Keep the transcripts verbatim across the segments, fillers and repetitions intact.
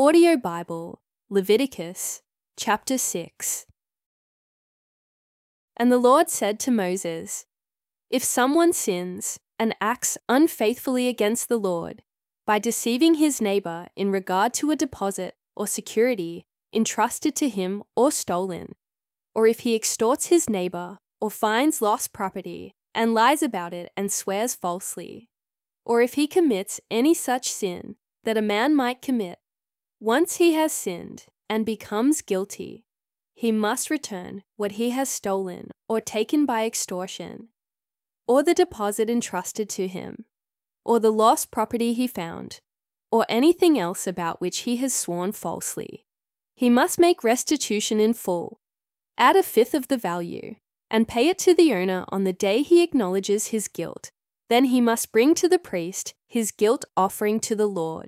Audio Bible, Leviticus, chapter six. And the Lord said to Moses, "If someone sins and acts unfaithfully against the Lord by deceiving his neighbor in regard to a deposit or security entrusted to him or stolen, or if he extorts his neighbor or finds lost property and lies about it and swears falsely, or if he commits any such sin that a man might commit, once he has sinned and becomes guilty, he must return what he has stolen or taken by extortion, or the deposit entrusted to him, or the lost property he found, or anything else about which he has sworn falsely. He must make restitution in full, add a fifth of the value, and pay it to the owner on the day he acknowledges his guilt. Then he must bring to the priest his guilt offering to the Lord,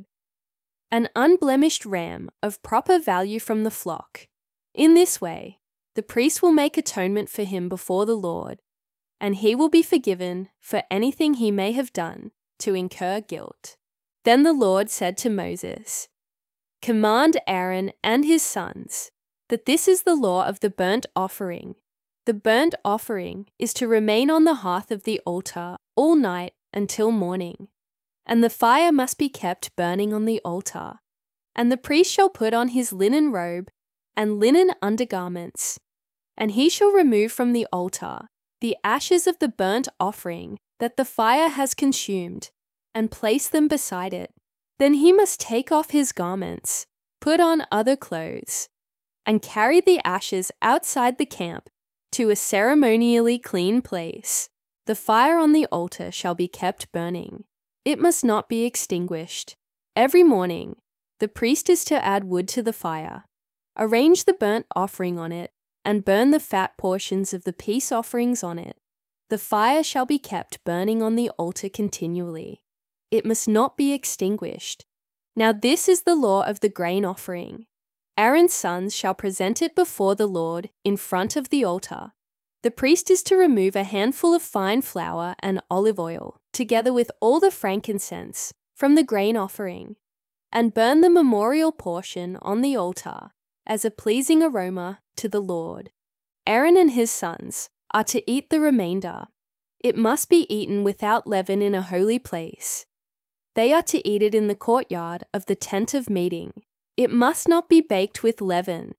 an unblemished ram of proper value from the flock. In this way, the priest will make atonement for him before the Lord, and he will be forgiven for anything he may have done to incur guilt." Then the Lord said to Moses, "Command Aaron and his sons that this is the law of the burnt offering. The burnt offering is to remain on the hearth of the altar all night until morning, and the fire must be kept burning on the altar. And the priest shall put on his linen robe and linen undergarments, and he shall remove from the altar the ashes of the burnt offering that the fire has consumed, and place them beside it. Then he must take off his garments, put on other clothes, and carry the ashes outside the camp to a ceremonially clean place. The fire on the altar shall be kept burning. It must not be extinguished. Every morning, the priest is to add wood to the fire, arrange the burnt offering on it, and burn the fat portions of the peace offerings on it. The fire shall be kept burning on the altar continually. It must not be extinguished. Now this is the law of the grain offering. Aaron's sons shall present it before the Lord in front of the altar. The priest is to remove a handful of fine flour and olive oil, together with all the frankincense, from the grain offering, and burn the memorial portion on the altar as a pleasing aroma to the Lord. Aaron and his sons are to eat the remainder. It must be eaten without leaven in a holy place. They are to eat it in the courtyard of the tent of meeting. It must not be baked with leaven.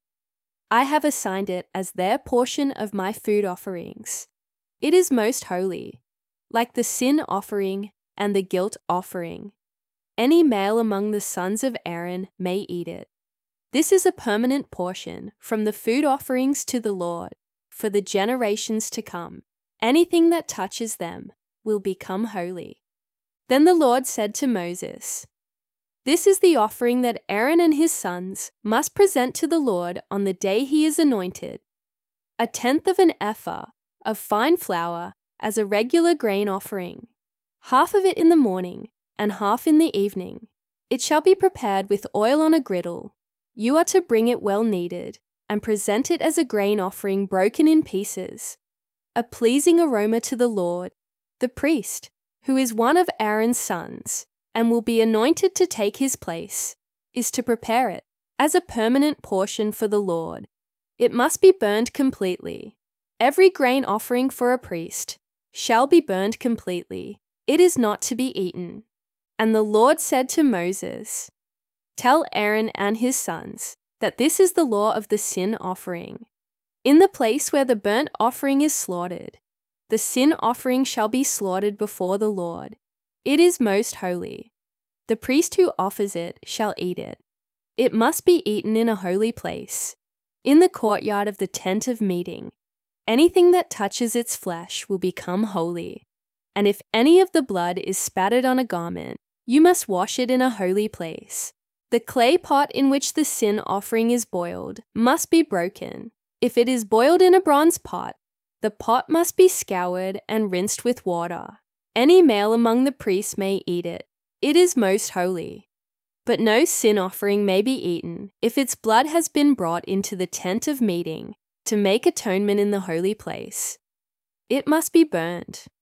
I have assigned it as their portion of my food offerings. It is most holy, like the sin offering and the guilt offering. Any male among the sons of Aaron may eat it. This is a permanent portion from the food offerings to the Lord for the generations to come. Anything that touches them will become holy." Then the Lord said to Moses, "This is the offering that Aaron and his sons must present to the Lord on the day he is anointed: a tenth of an ephah of fine flour as a regular grain offering, half of it in the morning and half in the evening. It shall be prepared with oil on a griddle. You are to bring it well kneaded and present it as a grain offering broken in pieces, a pleasing aroma to the Lord. The priest, who is one of Aaron's sons, and will be anointed to take his place, is to prepare it as a permanent portion for the Lord. It must be burned completely. Every grain offering for a priest shall be burned completely. It is not to be eaten." And the Lord said to Moses, "Tell Aaron and his sons that this is the law of the sin offering. In the place where the burnt offering is slaughtered, the sin offering shall be slaughtered before the Lord. It is most holy. The priest who offers it shall eat it. It must be eaten in a holy place, in the courtyard of the tent of meeting. Anything that touches its flesh will become holy. And if any of the blood is spattered on a garment, you must wash it in a holy place. The clay pot in which the sin offering is boiled must be broken. If it is boiled in a bronze pot, the pot must be scoured and rinsed with water. Any male among the priests may eat it. It is most holy. But no sin offering may be eaten if its blood has been brought into the tent of meeting to make atonement in the holy place. It must be burned.